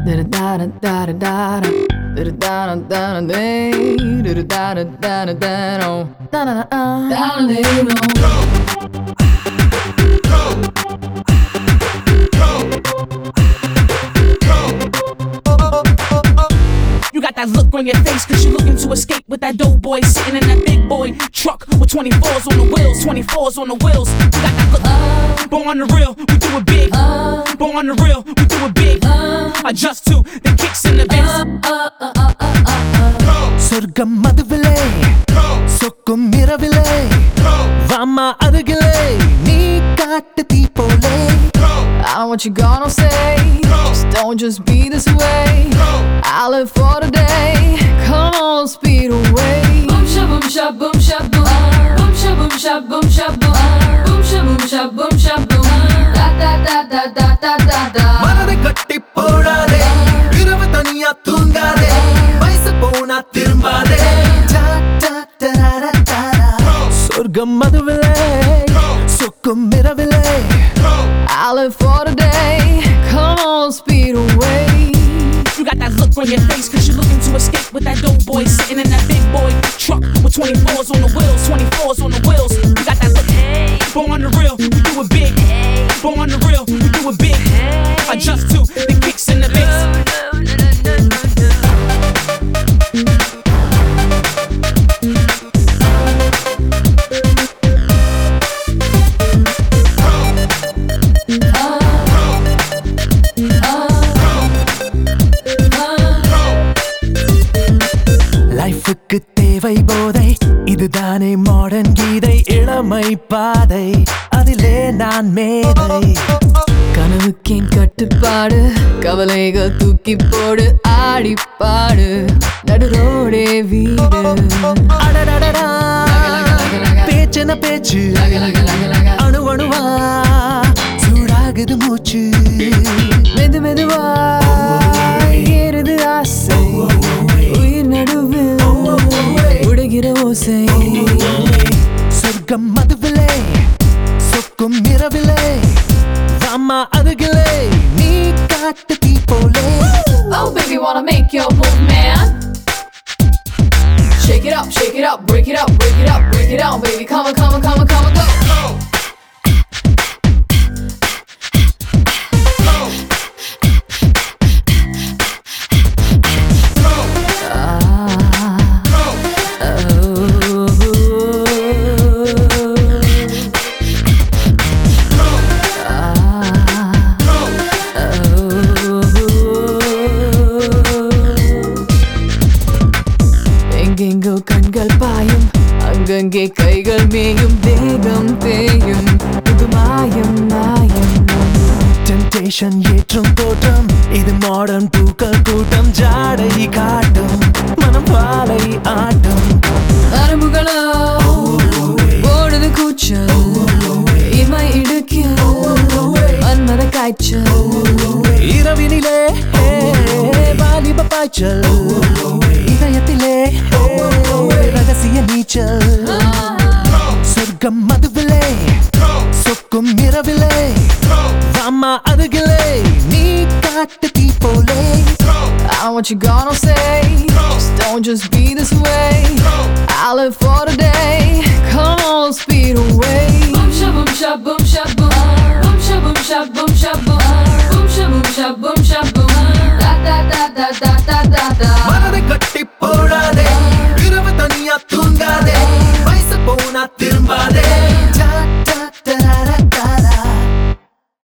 You got that look on your face cause you're looking to escape with that dope boy sitting in that big boy truck with 24s on the wheels, 24s on the wheels. You got that look, but on the real, we do it big. But on the real, we do it big. Adjust to the kicks in the bass. சொர்க்கம் மதுவிலே சொக்கும் இரவிலே வாமா அருகிலே நீ காட்டு தீ போலே I don't know what you gonna say, just don't just be this way. I live for the day, come on, speed away. Boom sha boom sha boom sha boom, boom sha boom sha boom sha boom, boom sha boom sha boom sha boom. Da da da da da da da da. மனதை கட்டி போடாதே இரவு தனியா தூங்காதே வயசு போனா திரும்பாதே சொர்க்கம் மதுவிலே சொக்கும் இரவிலே I live for the day, come on, speed away. You got that look on your face cause you're looking to escape with that dope boy sitting in that big boy truck with 24s on the wheels, 24s on the wheels. You got that look, but on the real, we do it big. But on the real, we do it big. Adjust to the kicks in the bass. லைஃபுக்கு தேவை போதை இதுதானே modern கீதை இளமை பாதை அதிலே நான் மேதை கனவுக்கேன் கட்டுப்பாடு கவலைகள் தூக்கி போடு ஆடி பாடு நடுரோடே வீடு அடடடடா பேச்சென பேச்சு அணு அணுவா சூடாகுது மூச்சு மெது மெதுவா ஏறுது ஆசை உயிர் நடுவில் உடைகிற ஓசை சொர்க்கம் மதுவிலே சொக்கும் இரவிலே வாமா அருகிலே நீ காட்டு தீ போலே Oh baby wanna make your move man. Shake it up, break it up, break it up, break it down baby. Come on, come on, come on, come on, go. எங்கெங்கோ கண்கள் பாயும் அங்கங்கே கைகள் மேயும் தேகம் தேயும் இது மாயம் மாயம் டெம்டேஷன் ஏற்றும் தோற்றம் இது மாடர்ன் பூக்கள் கூட்டம் ஜாடை காட்டும் மனம் பாலை ஆட்டும் நரம்புகளோ ஓடுது கூச்சல் இமை இடுக்கில் மன்மத காய்ச்சல் இரவினிலே வாலிப பாய்ச்சல் இதயத்திலே ரகசிய நீச்சல் சொர்க்கம் மதுவிலே சொக்கும் இரவிலே வாமா அருகிலே நீ காட்டு தீ போலே I don't know what you gonna say, just don't just be this way. I live for the day, come on, speed away. Boom sha boom sha boom sha boom, boom sha boom sha boom sha boom, boom sha boom sha boom sha boom. Da da da da da da da da. மனதை கட்டி போடாதே இரவு தனியா தூங்காதே வயசு போனா திரும்பாதே